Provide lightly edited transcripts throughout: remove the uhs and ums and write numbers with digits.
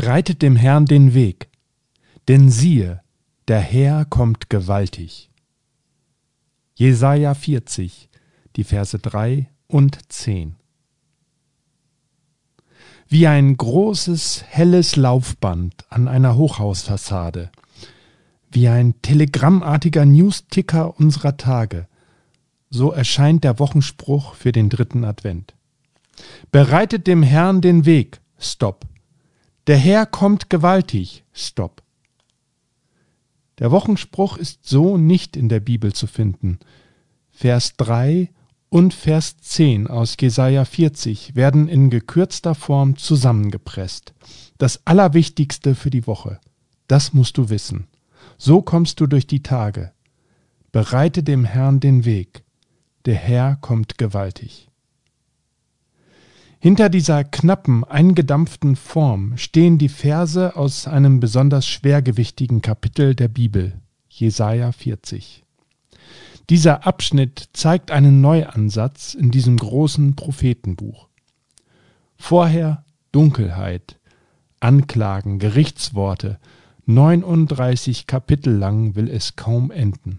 Bereitet dem Herrn den Weg, denn siehe, der Herr kommt gewaltig. Jesaja 40, die Verse 3 und 10. Wie ein großes, helles Laufband an einer Hochhausfassade, wie ein telegrammartiger Newsticker unserer Tage, so erscheint der Wochenspruch für den 3. Advent. Bereitet dem Herrn den Weg, Stopp. Der Herr kommt gewaltig, Stopp. Der Wochenspruch ist so nicht in der Bibel zu finden. Vers 3 und Vers 10 aus Jesaja 40 werden in gekürzter Form zusammengepresst. Das Allerwichtigste für die Woche. Das musst du wissen. So kommst du durch die Tage. Bereite dem Herrn den Weg. Der Herr kommt gewaltig. Hinter dieser knappen, eingedampften Form stehen die Verse aus einem besonders schwergewichtigen Kapitel der Bibel, Jesaja 40. Dieser Abschnitt zeigt einen Neuansatz in diesem großen Prophetenbuch. Vorher Dunkelheit, Anklagen, Gerichtsworte, 39 Kapitel lang will es kaum enden.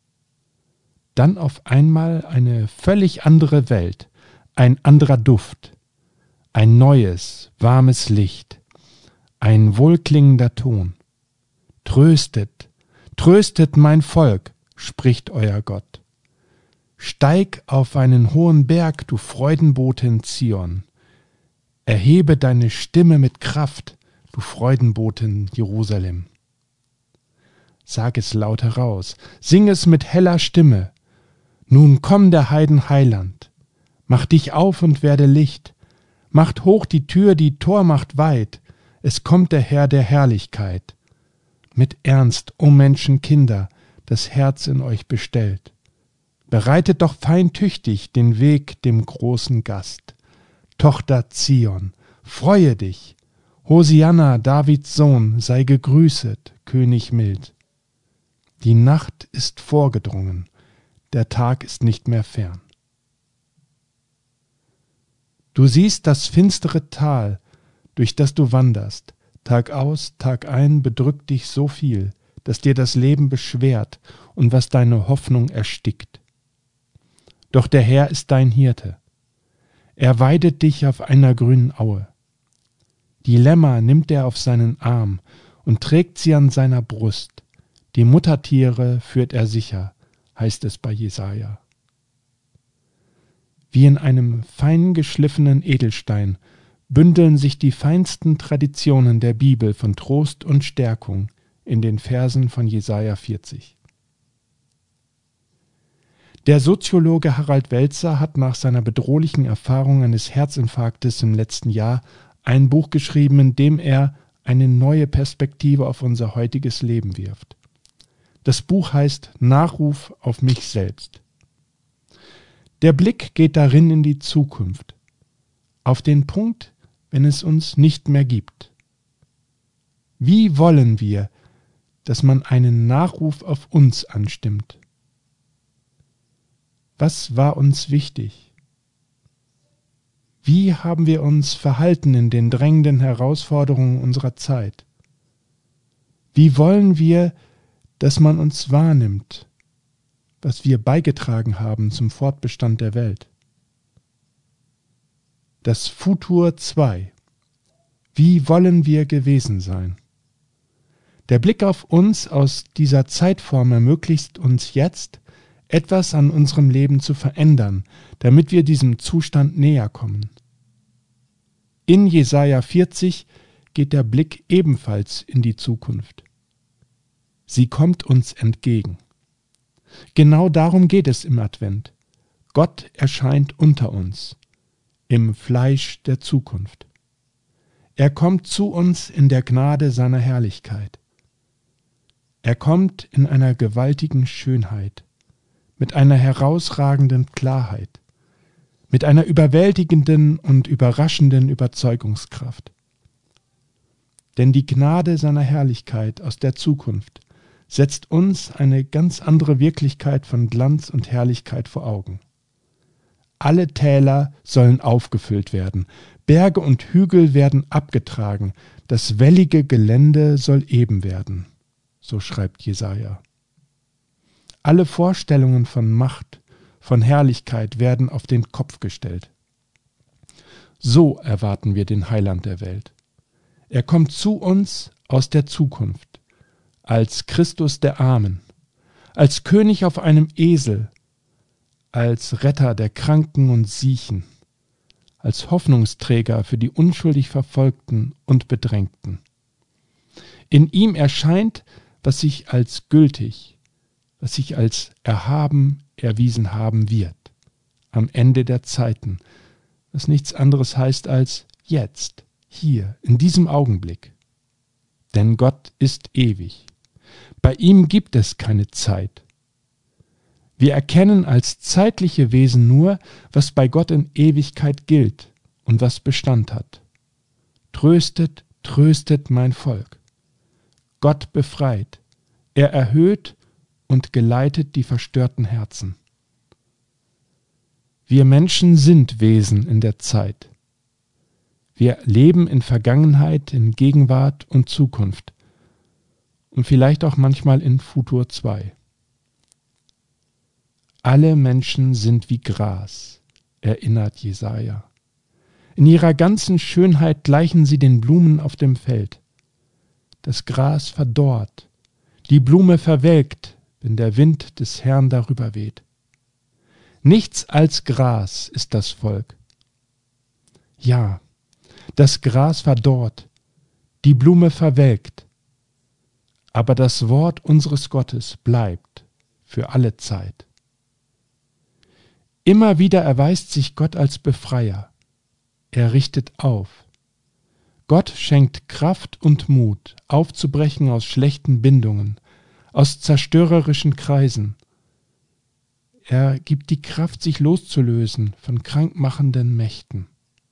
Dann auf einmal eine völlig andere Welt, ein anderer Duft, ein neues, warmes Licht, ein wohlklingender Ton. Tröstet, tröstet mein Volk, spricht euer Gott. Steig auf einen hohen Berg, du Freudenbotin Zion. Erhebe deine Stimme mit Kraft, du Freudenbotin Jerusalem. Sag es laut heraus, sing es mit heller Stimme. Nun komm der Heiden Heiland. Mach dich auf und werde Licht. Macht hoch die Tür, die Tor macht weit. Es kommt der Herr der Herrlichkeit. Mit Ernst, o Menschenkinder, das Herz in euch bestellt. Bereitet doch fein tüchtig den Weg dem großen Gast. Tochter Zion, freue dich. Hosianna, Davids Sohn, sei gegrüßet, König mild. Die Nacht ist vorgedrungen, der Tag ist nicht mehr fern. Du siehst das finstere Tal, durch das du wanderst. Tag aus, Tag ein bedrückt dich so viel, dass dir das Leben beschwert und was deine Hoffnung erstickt. Doch der Herr ist dein Hirte. Er weidet dich auf einer grünen Aue. Die Lämmer nimmt er auf seinen Arm und trägt sie an seiner Brust. Die Muttertiere führt er sicher, heißt es bei Jesaja. Wie in einem fein geschliffenen Edelstein bündeln sich die feinsten Traditionen der Bibel von Trost und Stärkung in den Versen von Jesaja 40. Der Soziologe Harald Welzer hat nach seiner bedrohlichen Erfahrung eines Herzinfarktes im letzten Jahr ein Buch geschrieben, in dem er eine neue Perspektive auf unser heutiges Leben wirft. Das Buch heißt Nachruf auf mich selbst. Der Blick geht darin in die Zukunft, auf den Punkt, wenn es uns nicht mehr gibt. Wie wollen wir, dass man einen Nachruf auf uns anstimmt? Was war uns wichtig? Wie haben wir uns verhalten in den drängenden Herausforderungen unserer Zeit? Wie wollen wir, dass man uns wahrnimmt, was wir beigetragen haben zum Fortbestand der Welt? Das Futur 2. Wie wollen wir gewesen sein? Der Blick auf uns aus dieser Zeitform ermöglicht uns jetzt, etwas an unserem Leben zu verändern, damit wir diesem Zustand näher kommen. In Jesaja 40 geht der Blick ebenfalls in die Zukunft. Sie kommt uns entgegen. Genau darum geht es im Advent. Gott erscheint unter uns, im Fleisch der Zukunft. Er kommt zu uns in der Gnade seiner Herrlichkeit. Er kommt in einer gewaltigen Schönheit, mit einer herausragenden Klarheit, mit einer überwältigenden und überraschenden Überzeugungskraft. Denn die Gnade seiner Herrlichkeit aus der Zukunft setzt uns eine ganz andere Wirklichkeit von Glanz und Herrlichkeit vor Augen. Alle Täler sollen aufgefüllt werden, Berge und Hügel werden abgetragen, Das wellige Gelände soll eben werden, so schreibt Jesaja. Alle Vorstellungen von Macht, von Herrlichkeit werden auf den Kopf gestellt. So erwarten wir den Heiland der Welt. Er kommt zu uns aus der Zukunft, als Christus der Armen, als König auf einem Esel, als Retter der Kranken und Siechen, als Hoffnungsträger für die unschuldig Verfolgten und Bedrängten. In ihm erscheint, was sich als gültig, was sich als erhaben erwiesen haben wird, am Ende der Zeiten, was nichts anderes heißt als jetzt, hier, in diesem Augenblick. Denn Gott ist ewig. Bei ihm gibt es keine Zeit. Wir erkennen als zeitliche Wesen nur, was bei Gott in Ewigkeit gilt und was Bestand hat. Tröstet, tröstet mein Volk. Gott befreit. Er erhöht und geleitet die verstörten Herzen. Wir Menschen sind Wesen in der Zeit. Wir leben in Vergangenheit, in Gegenwart und Zukunft und vielleicht auch manchmal in Futur 2. Alle Menschen sind wie Gras, erinnert Jesaja. In ihrer ganzen Schönheit gleichen sie den Blumen auf dem Feld. Das Gras verdorrt, die Blume verwelkt, wenn der Wind des Herrn darüber weht. Nichts als Gras ist das Volk. Ja, das Gras verdorrt, die Blume verwelkt, aber das Wort unseres Gottes bleibt für alle Zeit. Immer wieder erweist sich Gott als Befreier. Er richtet auf. Gott schenkt Kraft und Mut, aufzubrechen aus schlechten Bindungen, aus zerstörerischen Kreisen. Er gibt die Kraft, sich loszulösen von krankmachenden Mächten.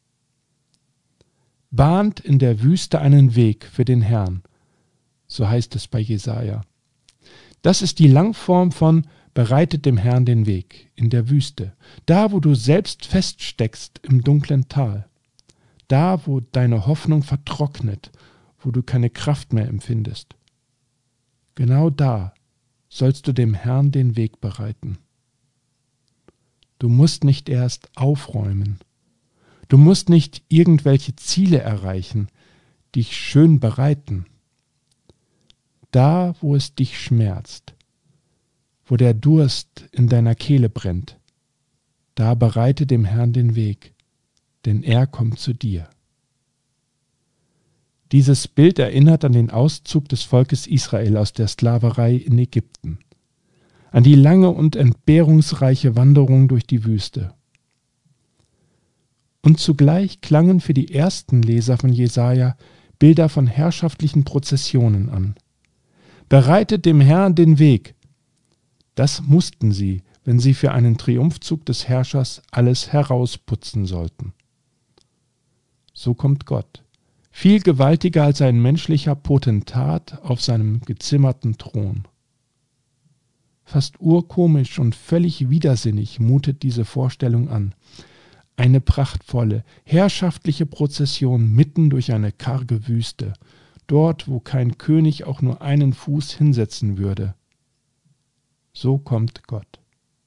Bahnt in der Wüste einen Weg für den Herrn, so heißt es bei Jesaja. Das ist die Langform von bereitet dem Herrn den Weg in der Wüste, da wo du selbst feststeckst im dunklen Tal, da wo deine Hoffnung vertrocknet, wo du keine Kraft mehr empfindest. Genau da sollst du dem Herrn den Weg bereiten. Du musst nicht erst aufräumen. Du musst nicht irgendwelche Ziele erreichen, dich schön bereiten. Da, wo es dich schmerzt, wo der Durst in deiner Kehle brennt, da bereite dem Herrn den Weg, denn er kommt zu dir. Dieses Bild erinnert an den Auszug des Volkes Israel aus der Sklaverei in Ägypten, an die lange und entbehrungsreiche Wanderung durch die Wüste. Und zugleich klangen für die ersten Leser von Jesaja Bilder von herrschaftlichen Prozessionen an. Bereitet dem Herrn den Weg. Das mussten sie, wenn sie für einen Triumphzug des Herrschers alles herausputzen sollten. So kommt Gott, viel gewaltiger als ein menschlicher Potentat auf seinem gezimmerten Thron. Fast urkomisch und völlig widersinnig mutet diese Vorstellung an. Eine prachtvolle, herrschaftliche Prozession mitten durch eine karge Wüste, dort, wo kein König auch nur einen Fuß hinsetzen würde. So kommt Gott.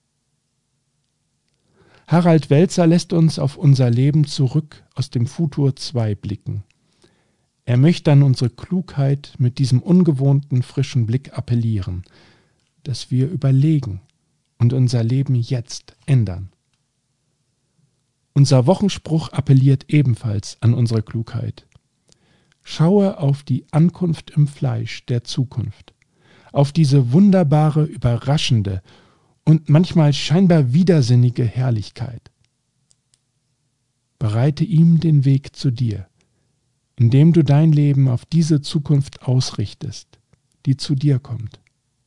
Harald Welzer lässt uns auf unser Leben zurück aus dem Futur 2 blicken. Er möchte an unsere Klugheit mit diesem ungewohnten, frischen Blick appellieren, dass wir überlegen und unser Leben jetzt ändern. Unser Wochenspruch appelliert ebenfalls an unsere Klugheit. Schaue auf die Ankunft im Fleisch der Zukunft, auf diese wunderbare, überraschende und manchmal scheinbar widersinnige Herrlichkeit. Bereite ihm den Weg zu dir, indem du dein Leben auf diese Zukunft ausrichtest, die zu dir kommt.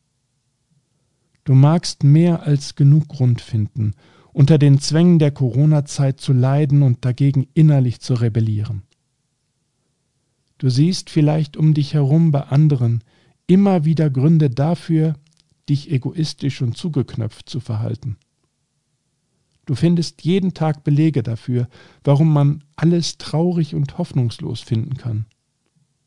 Du magst mehr als genug Grund finden, unter den Zwängen der Corona-Zeit zu leiden und dagegen innerlich zu rebellieren. Du siehst vielleicht um dich herum bei anderen immer wieder Gründe dafür, dich egoistisch und zugeknöpft zu verhalten. Du findest jeden Tag Belege dafür, warum man alles traurig und hoffnungslos finden kann.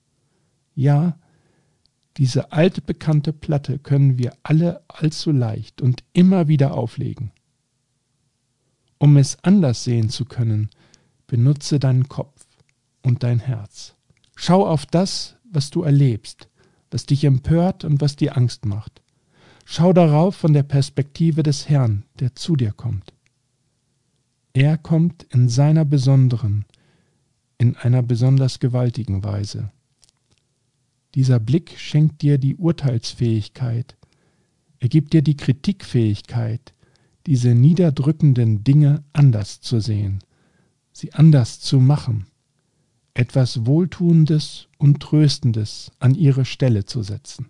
Ja, diese alte bekannte Platte können wir alle allzu leicht und immer wieder auflegen. Um es anders sehen zu können, benutze deinen Kopf und dein Herz. Schau auf das, was du erlebst, was dich empört und was dir Angst macht. Schau darauf von der Perspektive des Herrn, der zu dir kommt. Er kommt in seiner besonderen, in einer besonders gewaltigen Weise. Dieser Blick schenkt dir die Urteilsfähigkeit, er gibt dir die Kritikfähigkeit, diese niederdrückenden Dinge anders zu sehen, sie anders zu machen, etwas Wohltuendes und Tröstendes an ihre Stelle zu setzen.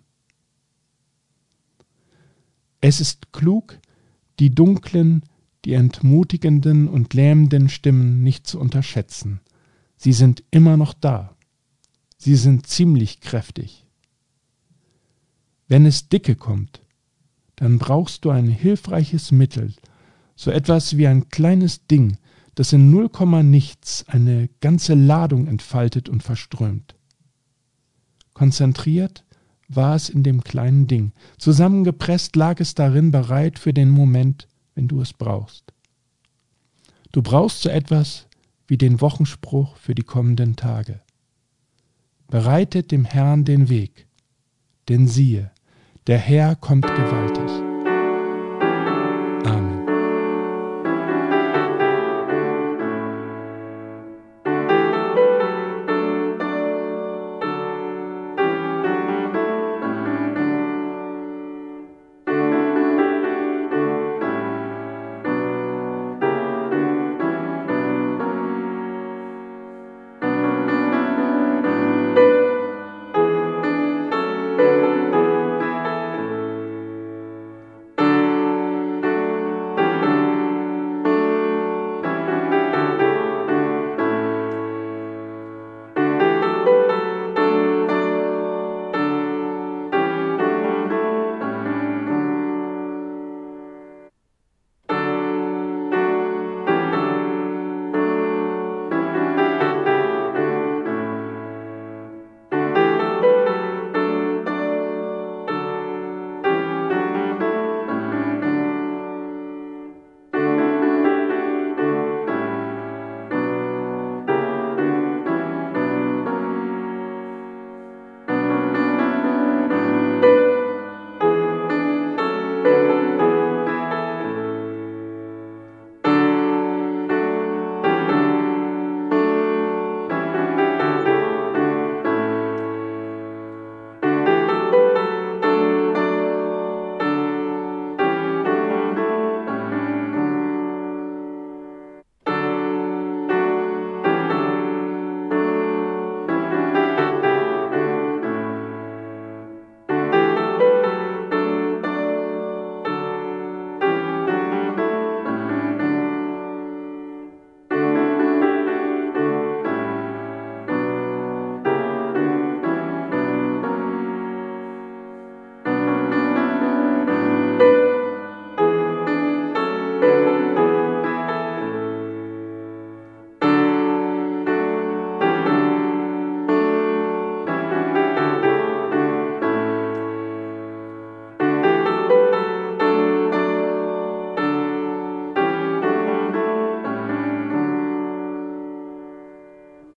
Es ist klug, die dunklen, die entmutigenden und lähmenden Stimmen nicht zu unterschätzen. Sie sind immer noch da. Sie sind ziemlich kräftig. Wenn es dicke kommt, dann brauchst du ein hilfreiches Mittel, so etwas wie ein kleines Ding, das in 0, nichts eine ganze Ladung entfaltet und verströmt. Konzentriert war es in dem kleinen Ding, zusammengepresst lag es darin bereit für den Moment, wenn du es brauchst. Du brauchst so etwas wie den Wochenspruch für die kommenden Tage. Bereitet dem Herrn den Weg, denn siehe, der Herr kommt gewaltig.